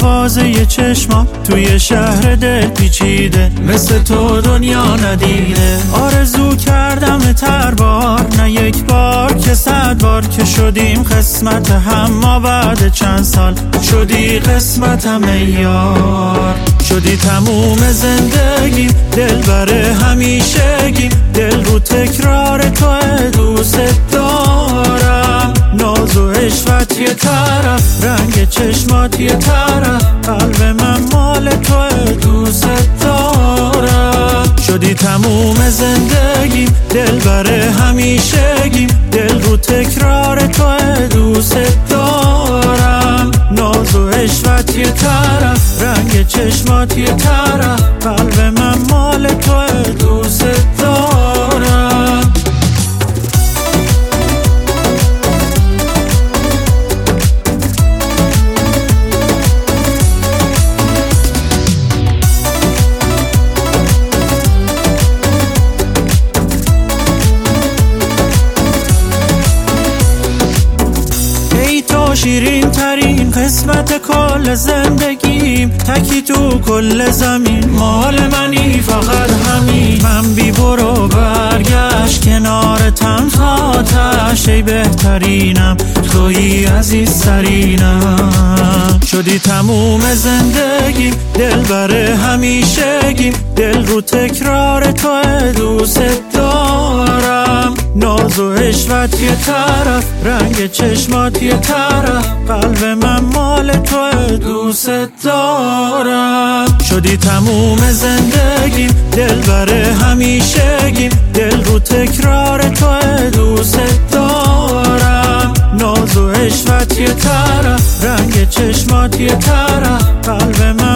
آوازه چشما توی شهر دل پیچیده، مثل تو دنیا ندیده. آرزو کردم تربار، نه یک بار که 100 بار، که شدیم قسمت هم ما بعد چند سال. شدی قسمتم ای یار، شدی تموم زندگیم، دل بره همیشگیم. دل رو تکرار تو دوست دارم، ناز و عشقت یه طرف، رنگ چشمات یه طرف، قلب من مال تو دوست دارم. شدی تموم زندگیم، دل بره همیشگیم. دل رو تکرار تو دوست دارم، ناز و عشقت یه طرف، رنگ چشمات یه طرف، قلب من مال تو دوست دارم. شیرین ترین قسمت کل زندگیم، تکی تو کل زمین، مال منی فقط همین. من بی برو برگشت کنارتم تا تش، ای بهترینم تویی عزیزترینم. شدی تموم زندگیم، دل بره همیشگیم. دل رو تکرار تو دوست دارم، ناز و عشقت یه طرف، رنگ چشمات یه طرف، قلب من مال تو دوست دارم. شدی تموم زندگیم، دل بره همیشگیم. دل رو تکرار تو دوست دارم، ناز و عشقت یه طرف، رنگ چشمات یه طرف، قلب من